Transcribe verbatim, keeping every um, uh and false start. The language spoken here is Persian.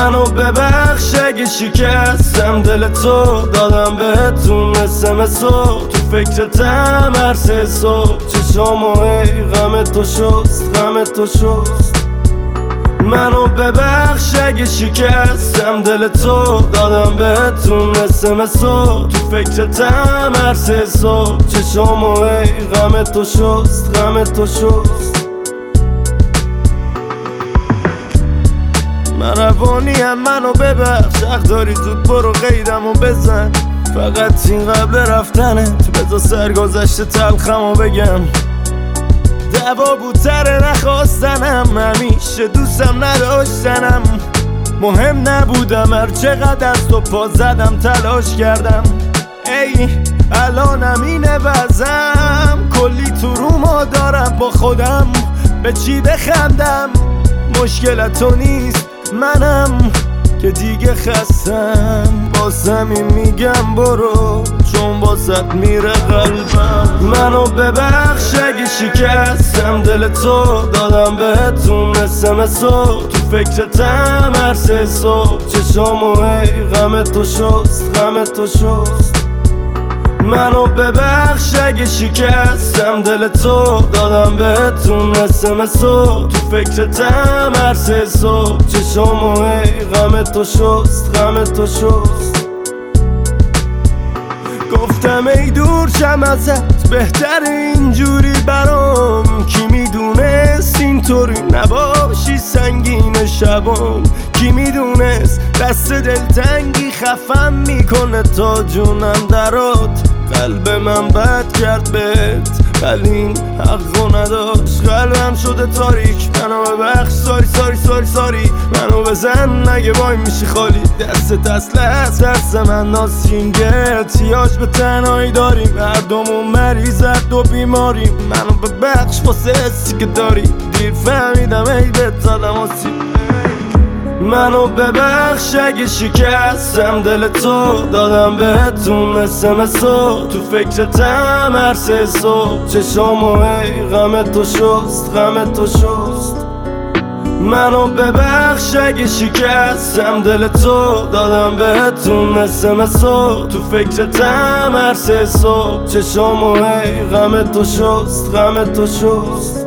منو ببخش اگه شکستم دل تو، دادم بهتون اسمسو، تو فکرتم هر سه صبح. چشامو ای غم تو شست، غم تو شست. منو ببخش اگه شکستم دل تو، دادم بهتون اسمسو، تو فکرتم هر سه صبح. چشامو ای غم تو شست، غم تو شست. من روانیم منو ببخش، حق داری زود برو قیدمو بزن. فقط این قبل رفتنت بذار سرگذشت تلخمو بگم. دعوا بودتره نخواستنم، همیشه دوستم نداشتنم. مهم نبودم هر چقدر از تو پا زدم تلاش کردم. ای الانم اینه وضعم، کلی تو روما دارم با خودم به چی بخندم. مشکل تو نیست منم که دیگه خستم، واسه می میگم برو چون واسط میره قلبم. منو ببخش اگه شکستم دل تو، دادم بهتون اسمسو، تو فکرتم هر سه صبح. چشامو ای غم تو شست، غم تو شست. منو ببخش اگه شکستم دل تو، دادم بهتون اسمسو، تو فکرتم هر سه صبح. چشامو ای غم تو شست، غم تو شست. گفتم ای دور شم ازت بهتر اینجوری برام. کی میدونست اینطوری نباشی سنگین شبام. کی میدونست دست دلتنگی خفم میکنه تا جونم درات. قلب من بد کرد بهت ولی این حقو نداشت. قلبم شده تاریک، منو ببخش ساری ساری ساری ساری. منو بزن نگه وای میشی خالی، دست تسلت دست من ناسینگه. احتیاج به تنهایی داریم، هر دومون مریضت و بیماریم. منو ببخش واسه حسی که داری، دیر فهمیدم ای بهت زدم آسیب. منو ببخش اگه شکستم دل تو، دادم بهتون اسمسو، تو فکرتم هر سه صبح. چشامو ای غم تو شست، غم تو شست. منو ببخش اگه شکستم دل تو، دادم بهتون اسمسو، تو فکرتم هر سه صبح. چشامو ای غم تو شست، غم تو شست.